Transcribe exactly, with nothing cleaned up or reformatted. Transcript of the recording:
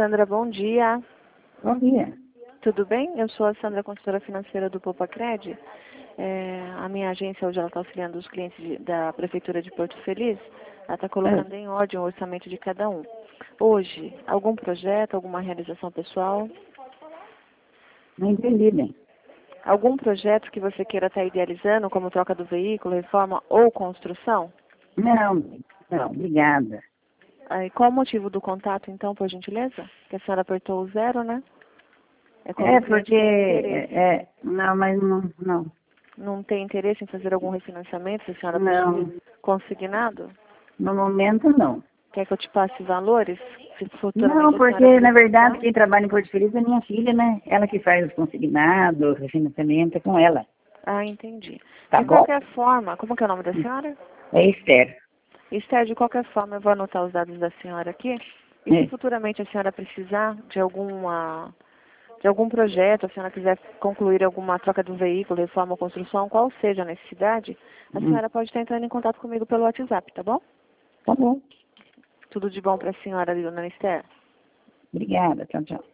Sandra, bom dia. Bom dia. Tudo bem? Eu sou a Sandra, consultora financeira do Popacred. É, a minha agência hoje ela está auxiliando os clientes de, da Prefeitura de Porto Feliz. Ela está colocando É. em ordem o orçamento de cada um. Hoje, algum projeto, alguma realização pessoal? Não entendi bem. Algum projeto que você queira estar idealizando, como troca do veículo, reforma ou construção? Não, não, obrigada. Aí, qual o motivo do contato, então, por gentileza? Que a senhora apertou o zero, né? É quando É o cliente porque, tem interesse. é, é, não, mas não, não, Não tem interesse em fazer algum refinanciamento, se a senhora não, preferir consignado? no momento não. Quer que eu te passe valores? Se Não, futuramente a senhora porque, na verdade, precisar? quem trabalha em Porto Feliz é minha filha, né? Ela que faz os consignados, refinanciamento, é com ela. Ah, entendi. Tá De bom? qualquer forma, como que é o nome da senhora? É Esther. Esther, de qualquer forma, eu vou anotar os dados da senhora aqui. E se É. futuramente a senhora precisar de alguma de algum projeto, a senhora quiser concluir alguma troca do veículo, reforma ou construção, qual seja a necessidade, a Hum, senhora pode estar entrando em contato comigo pelo WhatsApp, tá bom? Tá bom. Tudo de bom para a senhora, dona Esther? Obrigada. Tchau, tchau.